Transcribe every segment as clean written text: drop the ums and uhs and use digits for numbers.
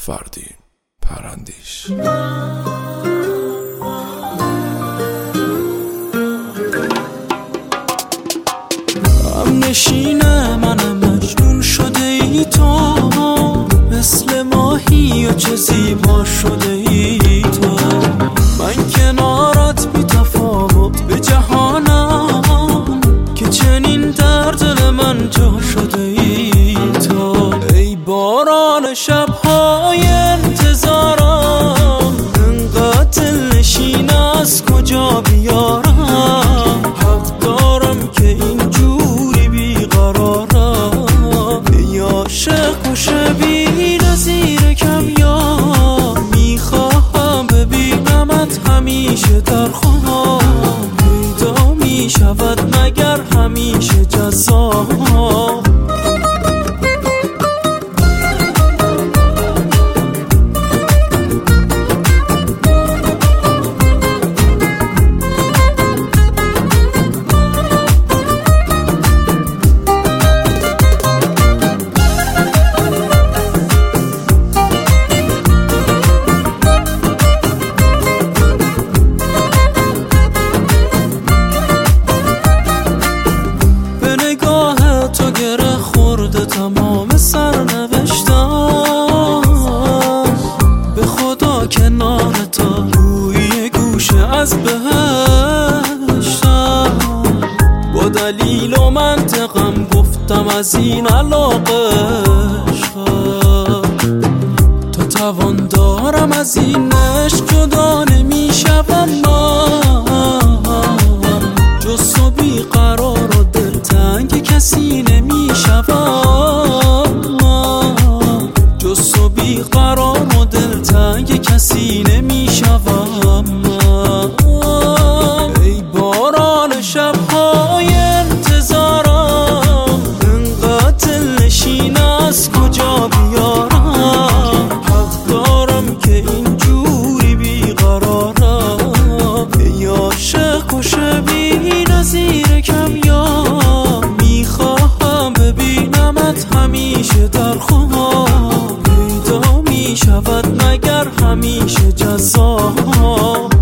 فردین پرندیش. هم نشینه منم مجنون شده ای تو، مثل ماهی و چه زیبا شده ای تو. من کنارت بی تفاوت به جهانم که چنین در دل من جا شده ای تو. ای باران شبهای انتظارم، انقدر نشین از کجا بیارم. حق دارم که اینجوری بیقرارم، یا عاشق و شبیه زیر کمیار. میخواهم ببینمت همیشه در خواب، پیدا میشود مگر همیشه جذاب. تمام سرنوشتم به خدا کنار تا روی گوشه از بهشتم. با دلیل و منطقم گفتم از این علاقه تا توان دارم از این عشق جدا نمیشم. جز تو بیقرار و دلتنگ کسی نمیشم. جز تو بیقرار و دلتنگ کسی نمیشم. ای باران شبهای انتظارم، انقدر نشین از کجا بیارم. حق دارم که اینجوری بیقرارم، ای عاشق و شبیه زیر کمیار. میخواهم ببینمت همیشه در خواب، پیدا میشود مگر همیشه جذاب.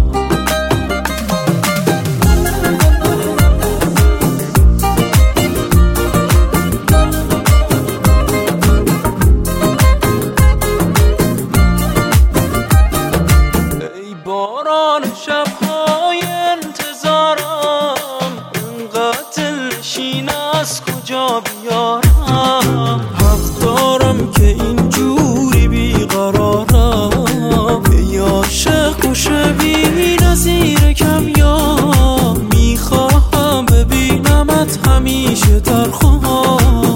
ای باران شبهای انتظارم، انقدر نشین از کجا بیارم. حق دارم که اینجوری بیقرارم، ای عاشق و شبیه زیر کمیار. میخواهم ببینمت همیشه در خواب،